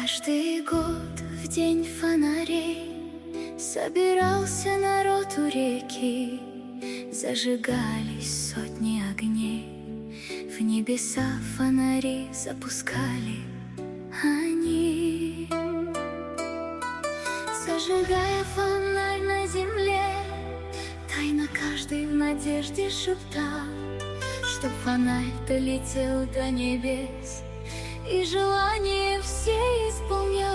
Каждый год в день фонарей собирался народ у реки, зажигались сотни огней, в небеса фонари запускали они. Зажигая фонарь на земле, тайно каждый в надежде шептал, чтоб фонарь долетел до небес и желания все исполнял.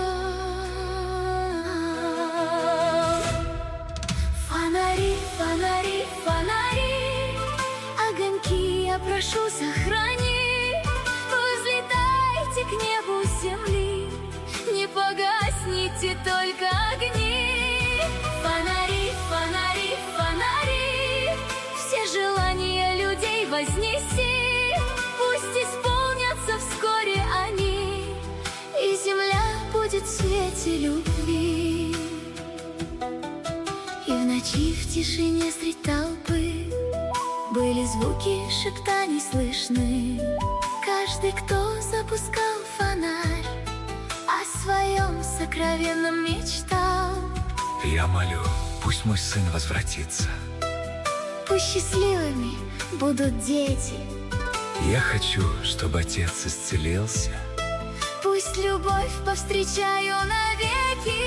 Фонари, фонари, фонари, огоньки я прошу сохрани. Вы взлетайте к небу земли, не погасните только огни. Фонари, фонари, фонари, все желания людей вознеси. Пусть исполнятся вскоре они, и земля будет в свете любви. И в ночи в тишине средь толпы были звуки шептаний слышны. Каждый, кто запускал фонарь, о своем сокровенном мечтал. Я молю, пусть мой сын возвратится. Пусть счастливыми будут дети. Я хочу, чтобы отец исцелился. Пусть любовь повстречаю навеки.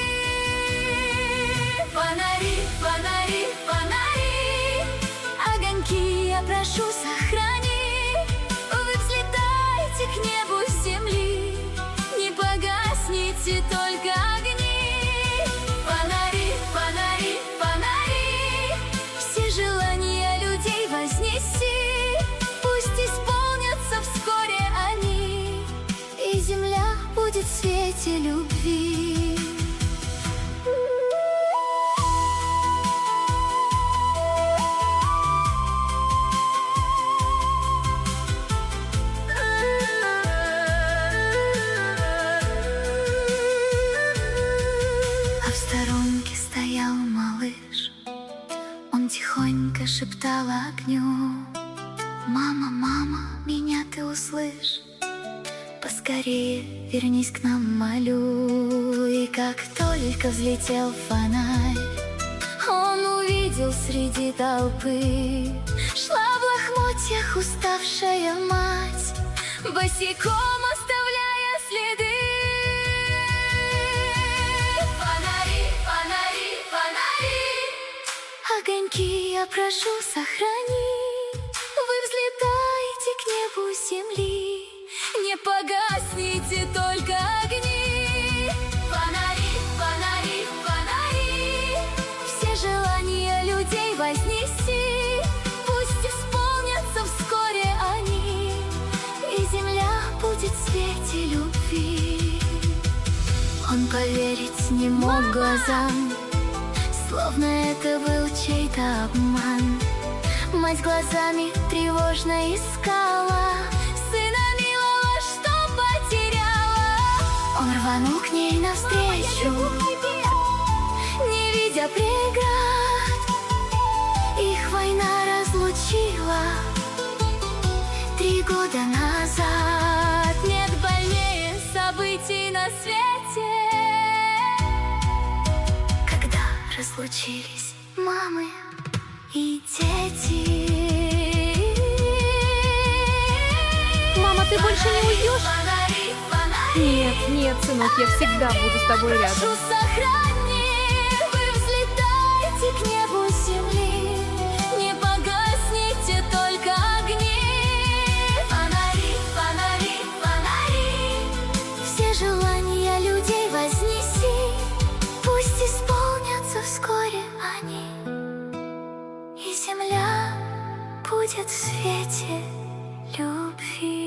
Фонари, фонари, фонари, огоньки я прошу сохрани. Вы взлетайте к небу земли, не погасните только огни. Фонари, фонари, фонари, все желания людей вознеси. Пусть исполнятся вскоре они, и земля будет в свете любви. А в сторонке стоял малыш, он тихонько шептал огню: мама, мама, меня ты услышь, поскорее вернись к нам, молю. И как только взлетел фонарь, он увидел среди толпы шла в лохмотьях уставшая мать, босиком оставляя следы. Фонари, фонари, фонари, огоньки я прошу сохрани. Вы взлетайте к небу земли, не погасните только огни. Фонари, фонари, фонари, все желания людей вознеси. Пусть исполнятся вскоре они, и земля будет в свете любви. Он поверить не мог глазам, словно это был чей-то обман. Мать глазами тревожно искала сына милого, что потеряла. Он рванул к ней навстречу, не видя преград. Их война разлучила 3 года назад. Нет больнее событий на свете, когда разлучились мамы и дети. Мама, ты больше не уйдешь? Нет, нет, сынок, я всегда буду с тобой рядом. Прошу, сохрани, вы взлетайте к небу земли, не погасните только огни. Фонари, фонари, фонари, все желания людей вознеси. Пусть исполнятся вскоре они, и земля будет в свете любви.